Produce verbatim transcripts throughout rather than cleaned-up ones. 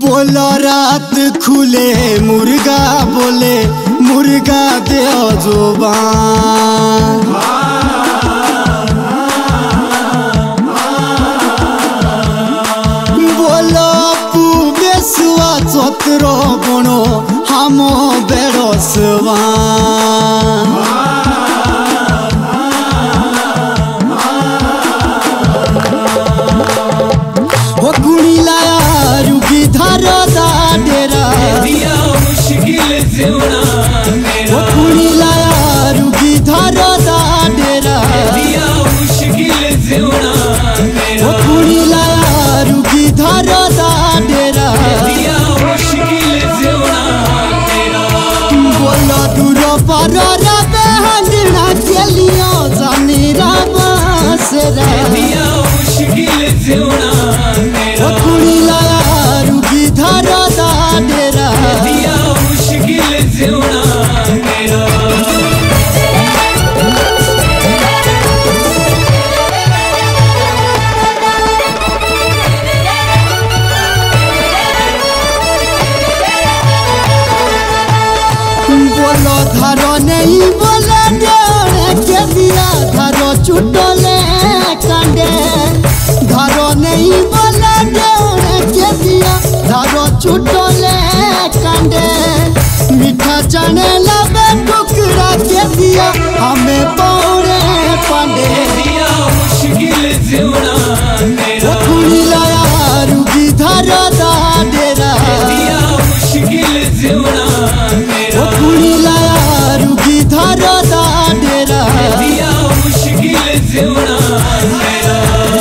बोलो रात खुले मुर्गा बोले मुर्गा दे जुबान बोलो पुबेसुआ चोतरो बनो हामो बेड़ो सवान हो गुणी लाया रुगी धारो दा डेरा दिया मुश्किल जीवना मेरा हो गुणी लाया रुगी धारो दा डेरा दिया मुश्किल जीवना मेरा हो गुणी लाया रुगी धारो दा डेरा दिया मुश्किल जीवना मेरा बोलो दूर पारो राबे हंगना के लियो जानी राबा सेरा दिया मुश्किल जीवना मेरा कुड़ी लाया रुगी धारा दा डेरा दिया मुश्किल जीवना मेरा बोलो धारो नहीं बोले डेरे के दिया धारो चुटोले कांडे धारो नहीं बोले डेरे के दिया धारो चुटोले कांडे मीठा चने लबे टुकड़ा के दिया हमें पौड़े पांडे दिया मुश्किल जीवना मेरा कुड़ी लाया रुगी धारा दा डेरा दिया मुश्किल जीवना मेरा कुड़ी लाया रुगी धारा दा डेरा दिया मुश्किल जीवना मेरा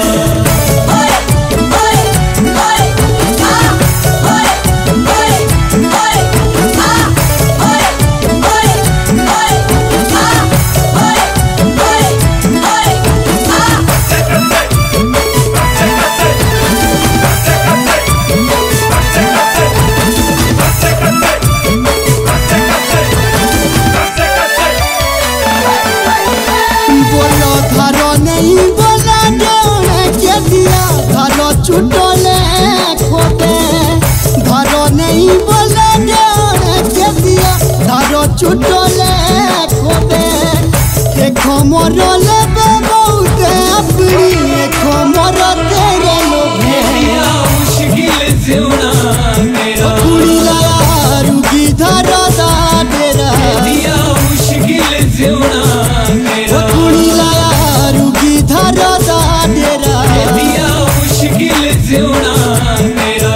बोलो धारो नहीं बोला डेरे के दिया धारो चुटोले खोदे धारो नहीं बोला डेरे के दिया धारो चुटोले खोदे देखो मोरो लेबे बहुते अपनी देखो मोरो तेरे लोभे दिया मुश्किल जीवना मेरा कुड़ी लाया रुगी धारा दा डेरा दिया मुश्किल जीवना मेरा कुड़ी लाया रुगी धारा दा डेरा दिया मुश्किल जीवना मेरा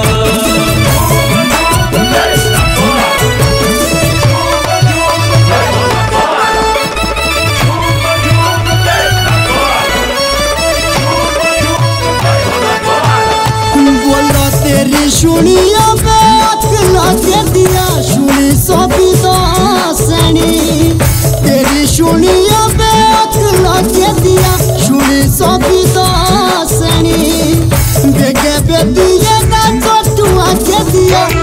बोलो तेरी सुनिया अकला के दिया सुनी सोबी दासनी तेरी सुनिया अकला के दिया सुनी सोबी दासनी बेगे बेदिया ना चटुआ के दिया